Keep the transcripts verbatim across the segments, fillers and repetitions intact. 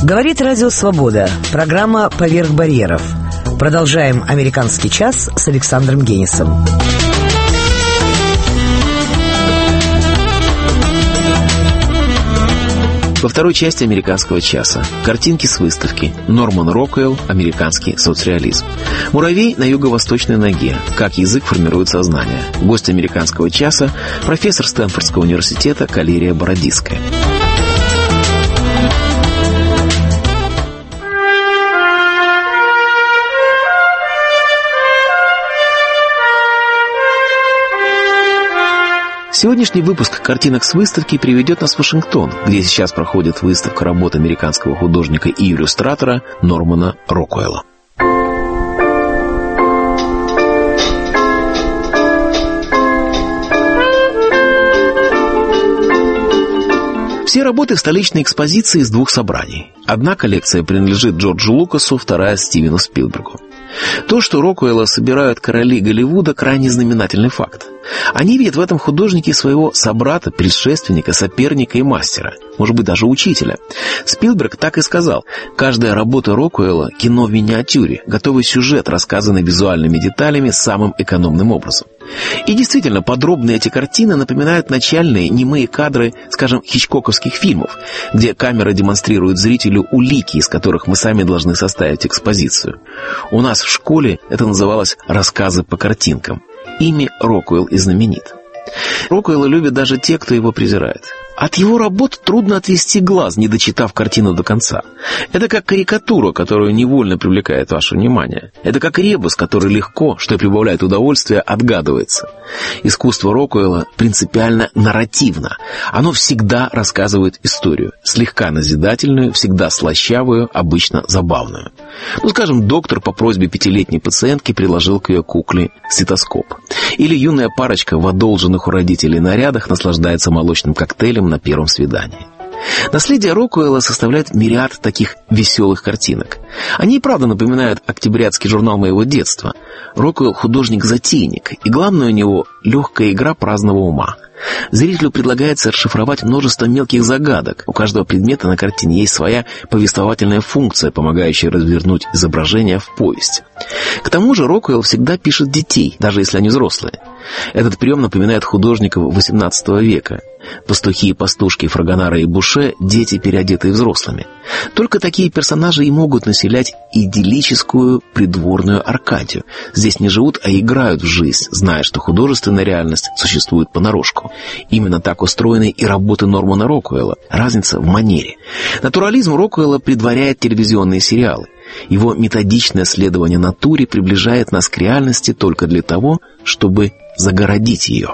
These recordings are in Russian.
Говорит Радио Свобода. Программа «Поверх барьеров». Продолжаем «Американский час» с Александром Генисом. Во второй части «Американского часа» картинки с выставки «Норман Роквелл. Американский соцреализм». Муравей на юго-восточной ноге. Как язык формирует сознание. Гость «Американского часа» – профессор Стэнфордского университета Калерия Бородицкая. Сегодняшний выпуск картинок с выставки приведет нас в Вашингтон, где сейчас проходит выставка работ американского художника и иллюстратора Нормана Роквелла. Все работы в столичной экспозиции из двух собраний. Одна коллекция принадлежит Джорджу Лукасу, вторая — Стивену Спилбергу. То, что Роквелла собирают короли Голливуда, крайне знаменательный факт. Они видят в этом художнике своего собрата, предшественника, соперника и мастера, может быть, даже учителя. Спилберг так и сказал: «Каждая работа Роквелла — кино в миниатюре, готовый сюжет, рассказанный визуальными деталями самым экономным образом». И действительно, подробные эти картины напоминают начальные немые кадры, скажем, хичкоковских фильмов, где камера демонстрирует зрителю улики, из которых мы сами должны составить экспозицию. У нас в школе это называлось «рассказы по картинкам». Ими Роквелл и знаменит. Роквелла любят даже те, кто его презирает. От его работ трудно отвести глаз, не дочитав картину до конца. Это как карикатура, которая невольно привлекает ваше внимание. Это как ребус, который легко, что и прибавляет удовольствие, отгадывается. Искусство Роквелла принципиально нарративно. Оно всегда рассказывает историю. Слегка назидательную, всегда слащавую, обычно забавную. Ну, скажем, доктор по просьбе пятилетней пациентки приложил к ее кукле стетоскоп. Или юная парочка в одолженных у родителей нарядах наслаждается молочным коктейлем на первом свидании. Наследие Роквелла составляет мириад таких веселых картинок. Они и правда напоминают октябрятский журнал моего детства. Роквелл — художник-затейник, и главное у него — легкая игра праздного ума. Зрителю предлагается расшифровать множество мелких загадок. У каждого предмета на картине есть своя повествовательная функция, помогающая развернуть изображение в повесть. К тому же Роквелл всегда пишет детей, даже если они взрослые. Этот прием напоминает художников восемнадцатого века. Пастухи и пастушки Фрагонара и Буше – дети, переодетые взрослыми. Только такие персонажи и могут населять идиллическую придворную Аркадию. Здесь не живут, а играют в жизнь, зная, что художественная реальность существует понарошку. Именно так устроены и работы Нормана Роквелла. Разница в манере. Натурализм Роквелла предваряет телевизионные сериалы. Его методичное следование натуре приближает нас к реальности только для того, чтобы загородить ее.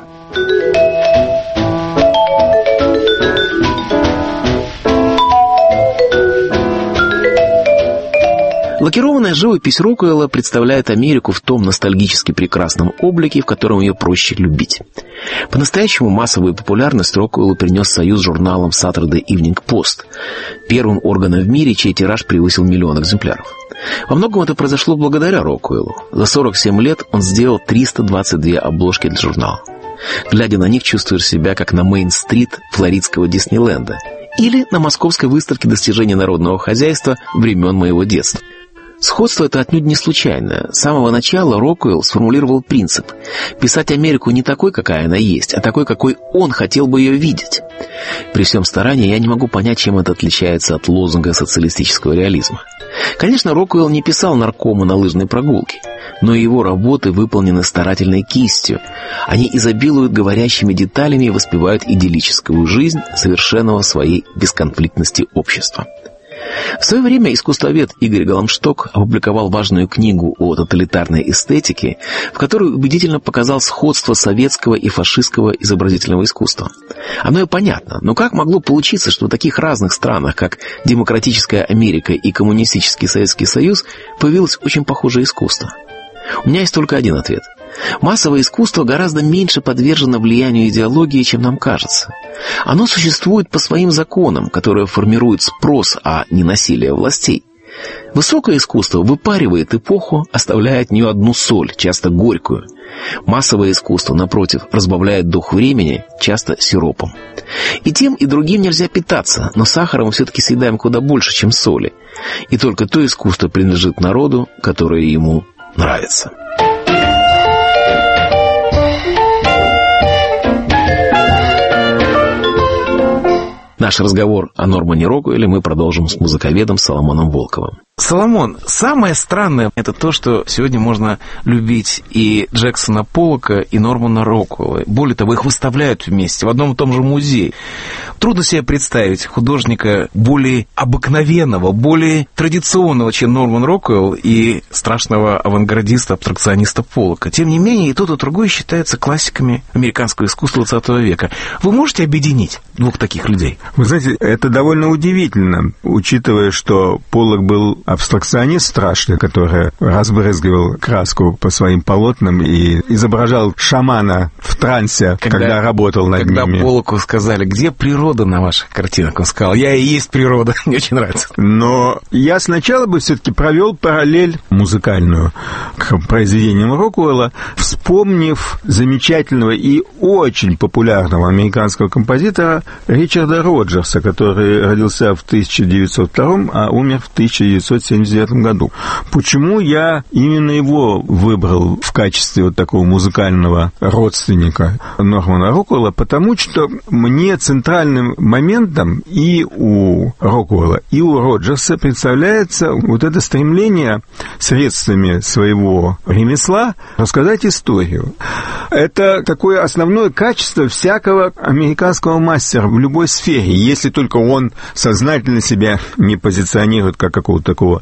Лакированная живопись Роквелла представляет Америку в том ностальгически прекрасном облике, в котором ее проще любить. По-настоящему массовую популярность Роквеллу принес союз с журналом Saturday Evening Post, первым органом в мире, чей тираж превысил миллион экземпляров. Во многом это произошло благодаря Роквеллу. За сорок семь лет он сделал триста двадцать две обложки для журнала. Глядя на них, чувствуешь себя как на Мейн-стрит флоридского Диснейленда или на московской выставке достижений народного хозяйства времен моего детства. Сходство это отнюдь не случайное. С самого начала Роквелл сформулировал принцип: писать Америку не такой, какая она есть, а такой, какой он хотел бы ее видеть. При всем старании я не могу понять, чем это отличается от лозунга социалистического реализма. Конечно, Роквелл не писал наркому на лыжной прогулке, но его работы выполнены старательной кистью. Они изобилуют говорящими деталями и воспевают идиллическую жизнь совершенного в своей бесконфликтности общества. В свое время искусствовед Игорь Голамшток опубликовал важную книгу о тоталитарной эстетике, в которой убедительно показал сходство советского и фашистского изобразительного искусства. Оно и понятно, но как могло получиться, что в таких разных странах, как демократическая Америка и коммунистический Советский Союз, появилось очень похожее искусство? У меня есть только один ответ. Массовое искусство гораздо меньше подвержено влиянию идеологии, чем нам кажется. Оно существует по своим законам, которые формируют спрос, а не насилие властей. Высокое искусство выпаривает эпоху, оставляя от нее одну соль, часто горькую. Массовое искусство, напротив, разбавляет дух времени, часто сиропом. И тем, и другим нельзя питаться, но сахаром мы все-таки съедаем куда больше, чем соли. И только то искусство принадлежит народу, которое ему нравится. Наш разговор о Нормане Рокуэлле мы продолжим с музыковедом Соломоном Волковым. Соломон, самое странное – это то, что сегодня можно любить и Джексона Поллока, и Нормана Рокуэлла. Более того, их выставляют вместе в одном и том же музее. Трудно себе представить художника более обыкновенного, более традиционного, чем Норман Рокуэлл, и страшного авангардиста, абстракциониста Поллока. Тем не менее, и тот, и другой считаются классиками американского искусства двадцатого века. Вы можете объединить двух таких людей? Вы знаете, это довольно удивительно, учитывая, что Поллок был абстракционист страшный, который разбрызгивал краску по своим полотнам и изображал шамана в трансе, когда, когда работал над когда ними. Когда Поллоку сказали, где природа на ваших картинах, он сказал, я и есть природа. Мне очень нравится. Но я сначала бы все-таки провел параллель музыкальную к произведениям Рокуэлла, вспомнив замечательного и очень популярного американского композитора Ричарда Роджерса, который родился в тысяча девятьсот втором, а умер в тысяча девятьсот семьдесят девятом году. Почему я именно его выбрал в качестве вот такого музыкального родственника Нормана Рокуэлла? Потому что мне центральным моментом и у Рокуэлла, и у Роджерса представляется вот это стремление средствами своего ремесла рассказать историю. Это такое основное качество всякого американского мастера в любой сфере, если только он сознательно себя не позиционирует как какого-то такого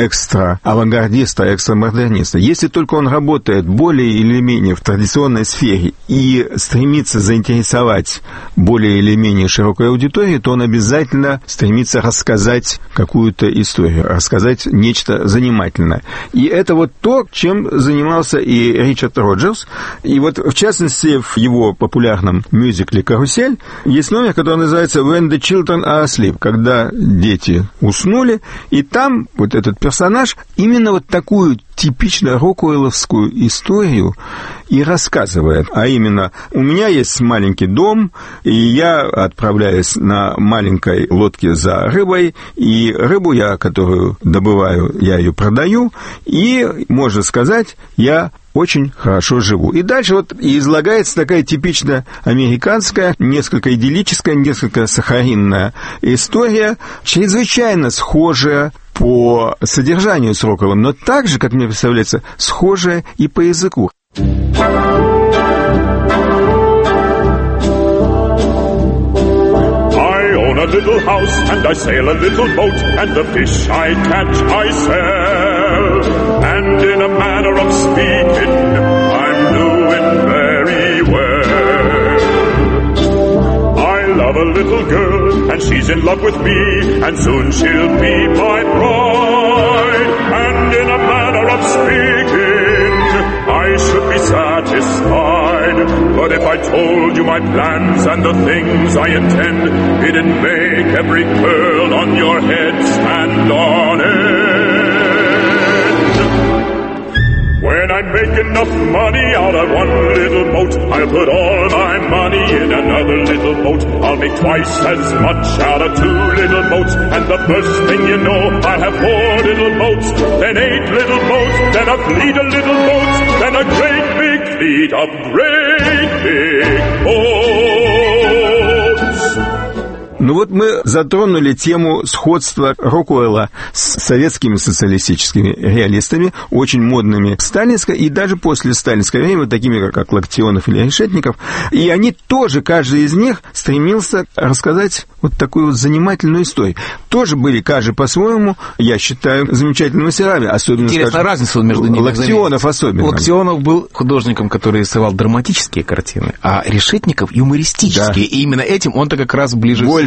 экстра-авангардиста, экстра-модерниста. Если только он работает более или менее в традиционной сфере и стремится заинтересовать более или менее широкую аудиторию, то он обязательно стремится рассказать какую-то историю, рассказать нечто занимательное. И это вот то, чем занимался и Ричард Роджерс. И вот, в частности, в его популярном мюзикле «Карусель» есть номер, который называется «When the Children are Asleep», когда дети уснули, и там вот этот персонаж именно вот такую типично рокуэлловскую историю и рассказывает. А именно, у меня есть маленький дом, и я отправляюсь на маленькой лодке за рыбой, и рыбу я, которую добываю, я ее продаю, и, можно сказать, я очень хорошо живу. И дальше вот излагается такая типично американская, несколько идиллическая, несколько сахаринная история, чрезвычайно схожая по содержанию с Рокуэллом, но также, как мне представляется, схожая и по языку. A little house and I sail a little boat, and the fish I catch I sell, and in a manner of speaking I'm doing very well. I love a little girl and she's in love with me, and soon she'll be my bride, and in a manner of speaking I should be satisfied. But if I told you my plans and the things I intend, it'd make every curl on your head stand on end. When I make enough money out of one little boat, I'll put all my money in another little boat. I'll make twice as much out of two little boats, and the first thing you know, I'll have four little boats, then eight little boats, then a fleet of little boats, then a great big fleet of great big boats. Ну вот мы затронули тему сходства Рокуэлла с советскими социалистическими реалистами, очень модными в сталинское и даже после сталинского времени, такими как Локтионов или Решетников. И они тоже, каждый из них стремился рассказать вот такую вот занимательную историю. Тоже были, каждый по-своему, я считаю, замечательными мастерами. Особенно, интересная скажем, разница между ними. Локтионов особенно. Локтионов был художником, который рисовал драматические картины, а Решетников юмористические. Да. И именно этим он-то как раз ближе Больше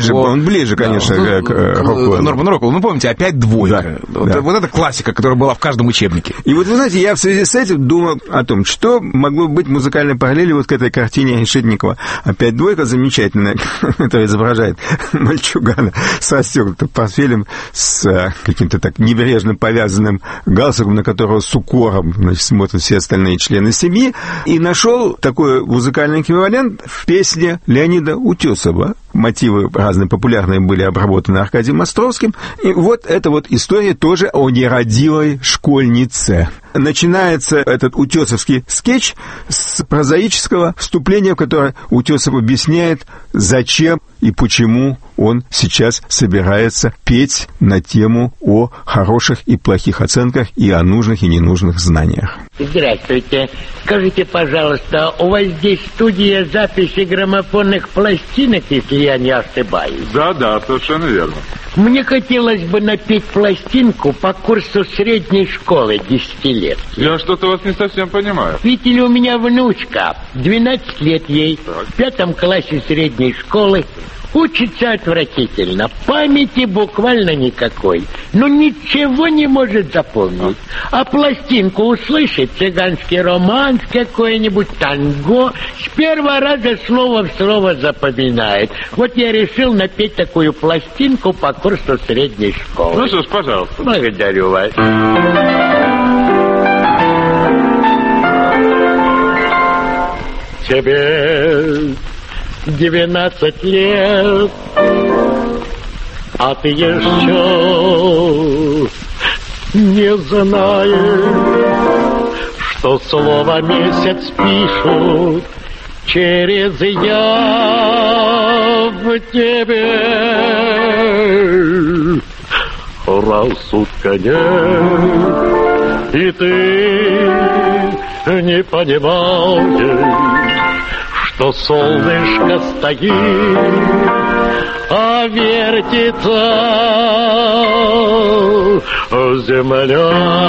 ближе, его... Он ближе, конечно, да, к Рокуэллу. Норман Рокуэлл. Ну, помните, опять двойка. Да, вот, да. вот это классика, которая была в каждом учебнике. И вот, вы знаете, я в связи с этим думал о том, что могло быть музыкальной параллелью вот к этой картине Решетникова. Опять двойка замечательная, которая изображает мальчугана с расстегнутым портфелем, с каким-то так небрежно повязанным галстуком, на которого с укором, значит, смотрят все остальные члены семьи, и нашел такой музыкальный эквивалент в песне Леонида Утесова. Мотивы разные популярные были обработаны Аркадием Островским. И вот эта вот история тоже о нерадивой школьнице. Начинается этот утесовский скетч с прозаического вступления, в которое Утесов объясняет, зачем и почему он сейчас собирается петь на тему о хороших и плохих оценках и о нужных и ненужных знаниях. Здравствуйте. Скажите, пожалуйста, у вас здесь студия записи граммофонных пластинок, если я не ошибаюсь? Да, да, совершенно верно. Мне хотелось бы напеть пластинку по курсу средней школы десятилетки. Я что-то вас не совсем понимаю. Видите ли, у меня внучка, двенадцать лет ей, Так. в пятом классе средней школы. Учится отвратительно, памяти буквально никакой, но ничего не может запомнить. А пластинку услышит, цыганский романс какой-нибудь, танго, с первого раза слово в слово запоминает. Вот я решил напеть такую пластинку по курсу средней школы. Ну что ж, пожалуйста. Благодарю вас. Тебе двенадцать лет, а ты еще не знаешь, что слово месяц пишут через «я» в тебе. Рассудка нет, и ты не понимаешь, что солнышко стоит, а вертится земля.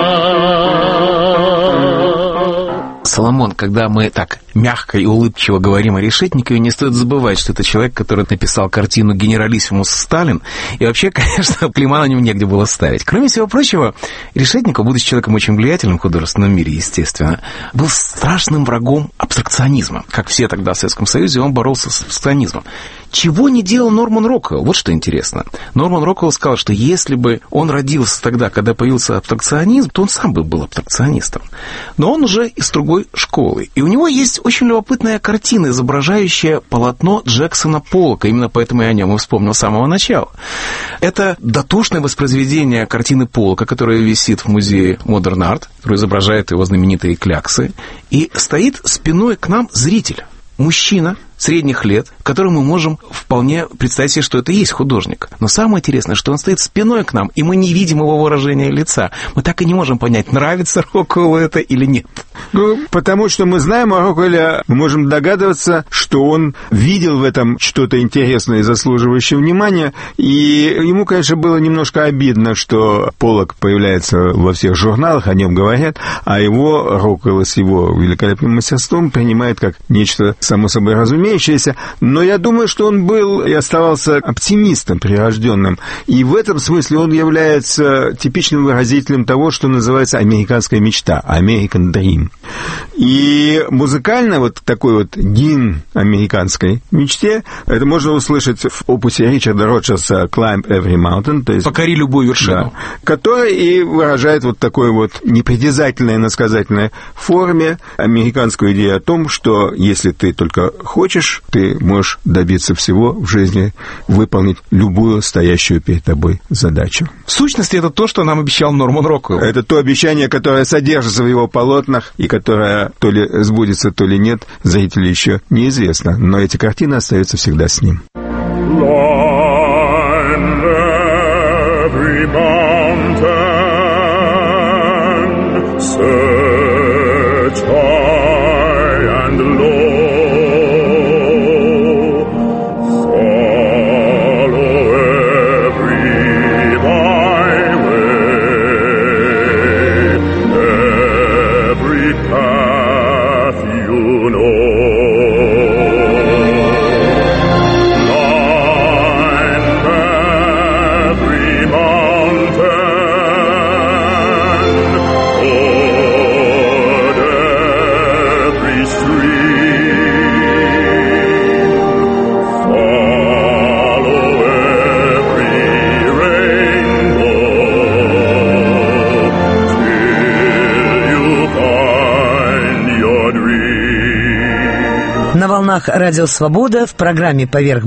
Соломон, когда мы так мягко и улыбчиво говорим о Решетникове, не стоит забывать, что это человек, который написал картину «Генералиссимус Сталин», и вообще, конечно, клейма на нем негде было ставить. Кроме всего прочего, Решетников, будучи человеком очень влиятельным в художественном мире, естественно, был страшным врагом абстракционизма. Как все тогда в Советском Союзе, он боролся с абстракционизмом. Чего не делал Норман Рокуэлл? Вот что интересно. Норман Рокуэлл сказал, что если бы он родился тогда, когда появился абстракционизм, то он сам бы был абстракционистом. Но он уже из другой школы. И у него есть очень любопытная картина, изображающая полотно Джексона Поллока. Именно поэтому я о нем и вспомнил с самого начала. Это дотошное воспроизведение картины Поллока, которая висит в музее Modern Art, которая изображает его знаменитые кляксы. И стоит спиной к нам зритель. Мужчина средних лет, которому мы можем вполне представить себе, что это и есть художник. Но самое интересное, что он стоит спиной к нам, и мы не видим его выражения лица. Мы так и не можем понять, нравится Рокуэллу это или нет. Ну, потому что мы знаем о Рокуэлле, мы можем догадываться, что он видел в этом что-то интересное и заслуживающее внимания, и ему, конечно, было немножко обидно, что Поллок появляется во всех журналах, о нем говорят, а его, Рокуэлл с его великолепным мастерством принимает как нечто само собой разумеющееся. Но я думаю, что он был и оставался оптимистом прирожденным, и в этом смысле он является типичным выразителем того, что называется американская мечта, American Dream. И музыкально вот такой вот гимн американской мечте, это можно услышать в опусе Ричарда Роджерса «Climb Every Mountain», то есть «Покори любую вершину», да, который и выражает вот такой вот непритязательной, иносказательной форме американскую идею о том, что если ты только хочешь, ты можешь добиться всего в жизни, выполнить любую стоящую перед тобой задачу. В сущности, это то, что нам обещал Норман Рокуэлл. Это то обещание, которое содержится в его полотнах, и которое то ли сбудется, то ли нет, зрителю еще неизвестно, но эти картины остаются всегда с ним. You know, На волнах Радио Свобода в программе «Поверх